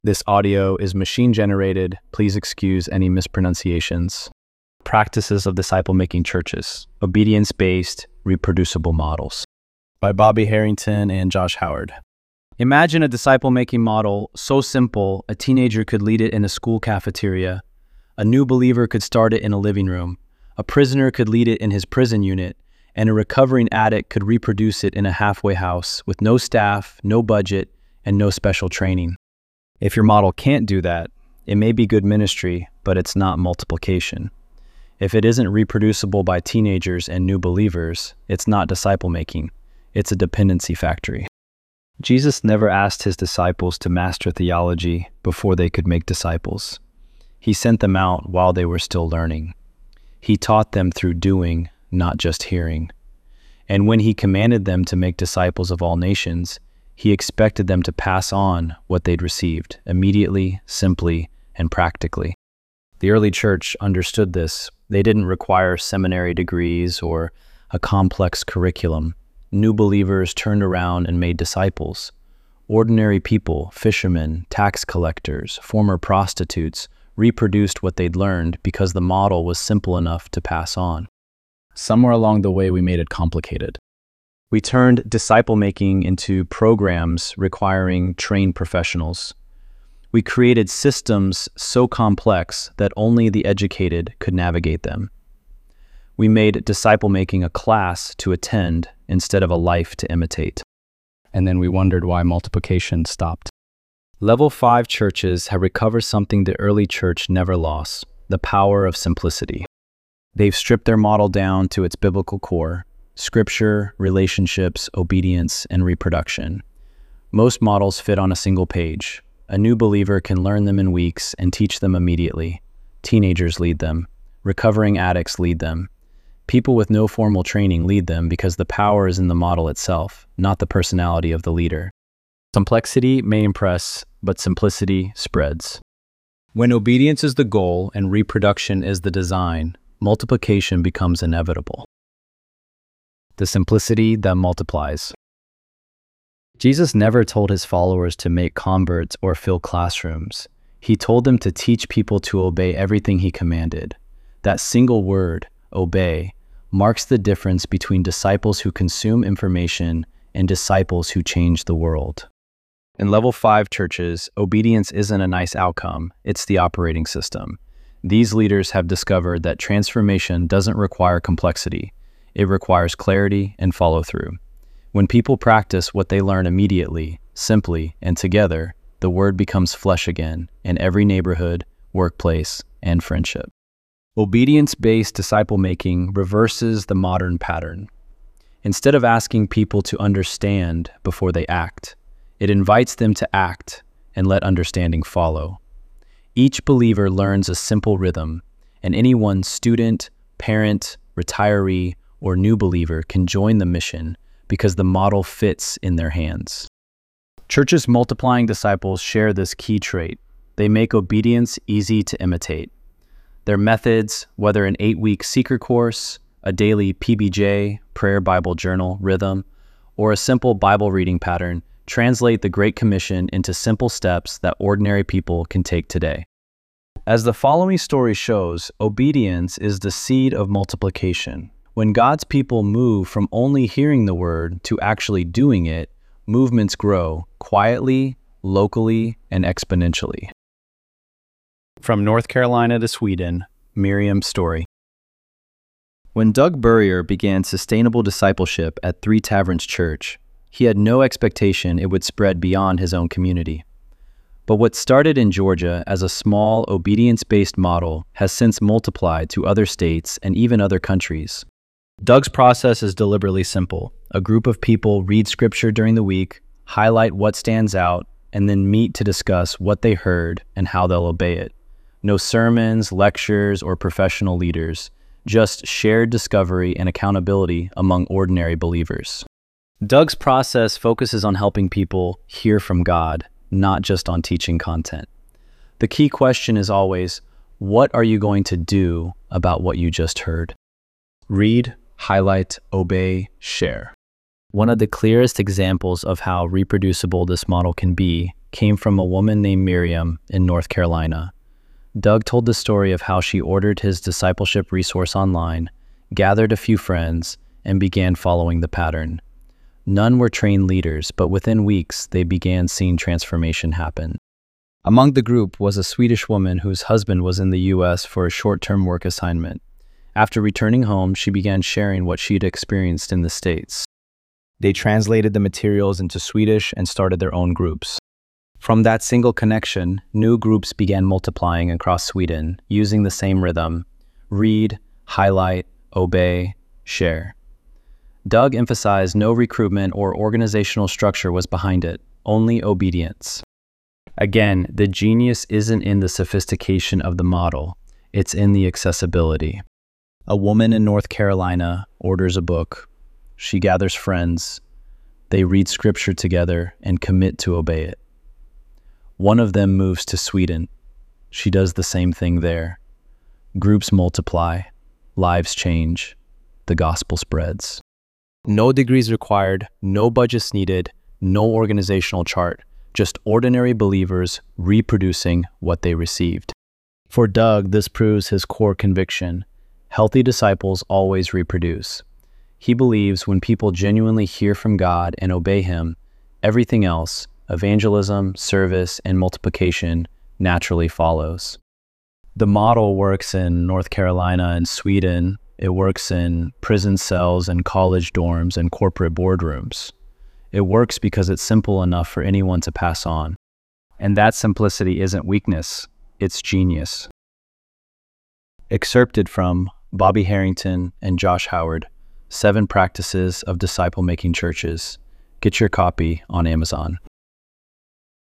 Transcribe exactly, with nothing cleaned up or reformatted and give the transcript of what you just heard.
This audio is machine generated. Please excuse any mispronunciations. Practices of Disciple-Making Churches, Obedience-Based, Reproducible Models, by Bobby Harrington and Josh Howard. Imagine a disciple-making model so simple a teenager could lead it in a school cafeteria, a new believer could start it in a living room, a prisoner could lead it in his prison unit, and a recovering addict could reproduce it in a halfway house with no staff, no budget, and no special training. If your model can't do that, it may be good ministry, but it's not multiplication. If it isn't reproducible by teenagers and new believers, it's not disciple-making. It's a dependency factory. Jesus never asked his disciples to master theology before they could make disciples. He sent them out while they were still learning. He taught them through doing, not just hearing. And when he commanded them to make disciples of all nations, he expected them to pass on what they'd received immediately, simply, and practically. The early church understood this. They didn't require seminary degrees or a complex curriculum. New believers turned around and made disciples. Ordinary people, fishermen, tax collectors, former prostitutes, reproduced what they'd learned because the model was simple enough to pass on. Somewhere along the way, we made it complicated. We turned disciple-making into programs requiring trained professionals. We created systems so complex that only the educated could navigate them. We made disciple-making a class to attend instead of a life to imitate. And then we wondered why multiplication stopped. Level five churches have recovered something the early church never lost, the power of simplicity. They've stripped their model down to its biblical core: scripture, relationships, obedience, and reproduction. Most models fit on a single page. A new believer can learn them in weeks and teach them immediately. Teenagers lead them. Recovering addicts lead them. People with no formal training lead them because the power is in the model itself, not the personality of the leader. Complexity may impress, but simplicity spreads. When obedience is the goal and reproduction is the design, multiplication becomes inevitable. The simplicity that multiplies. Jesus never told his followers to make converts or fill classrooms. He told them to teach people to obey everything he commanded. That single word, obey, marks the difference between disciples who consume information and disciples who change the world. In level five churches, obedience isn't a nice outcome, it's the operating system. These leaders have discovered that transformation doesn't require complexity. It requires clarity and follow-through. When people practice what they learn immediately, simply, and together, the word becomes flesh again in every neighborhood, workplace, and friendship. Obedience-based disciple-making reverses the modern pattern. Instead of asking people to understand before they act, it invites them to act and let understanding follow. Each believer learns a simple rhythm, and anyone, student, parent, retiree, or new believer can join the mission because the model fits in their hands. Churches multiplying disciples share this key trait. They make obedience easy to imitate. Their methods, whether an eight-week seeker course, a daily P B J, prayer Bible journal rhythm, or a simple Bible reading pattern, translate the Great Commission into simple steps that ordinary people can take today. As the following story shows, obedience is the seed of multiplication. When God's people move from only hearing the word to actually doing it, movements grow quietly, locally, and exponentially. From North Carolina to Sweden, Miriam's story. When Doug Burrier began sustainable discipleship at Three Taverns Church, he had no expectation it would spread beyond his own community. But what started in Georgia as a small, obedience-based model has since multiplied to other states and even other countries. Doug's process is deliberately simple. A group of people read scripture during the week, highlight what stands out, and then meet to discuss what they heard and how they'll obey it. No sermons, lectures, or professional leaders, just shared discovery and accountability among ordinary believers. Doug's process focuses on helping people hear from God, not just on teaching content. The key question is always, what are you going to do about what you just heard? Read, highlight, obey, share. One of the clearest examples of how reproducible this model can be came from a woman named Miriam in North Carolina. Doug told the story of how she ordered his discipleship resource online, gathered a few friends, and began following the pattern. None were trained leaders, but within weeks, they began seeing transformation happen. Among the group was a Swedish woman whose husband was in the U S for a short-term work assignment. After returning home, she began sharing what she'd experienced in the States. They translated the materials into Swedish and started their own groups. From that single connection, new groups began multiplying across Sweden, using the same rhythm: read, highlight, obey, share. Doug emphasized no recruitment or organizational structure was behind it, only obedience. Again, the genius isn't in the sophistication of the model, it's in the accessibility. A woman in North Carolina orders a book. She gathers friends. They read scripture together and commit to obey it. One of them moves to Sweden. She does the same thing there. Groups multiply, lives change, the gospel spreads. No degrees required, no budgets needed, no organizational chart, just ordinary believers reproducing what they received. For Doug, this proves his core conviction: healthy disciples always reproduce. He believes when people genuinely hear from God and obey Him, everything else, evangelism, service, and multiplication, naturally follows. The model works in North Carolina and Sweden. It works in prison cells and college dorms and corporate boardrooms. It works because it's simple enough for anyone to pass on. And that simplicity isn't weakness, it's genius. Excerpted from Bobby Harrington and Josh Howard, Seven Practices of Disciple-Making Churches. Get your copy on Amazon.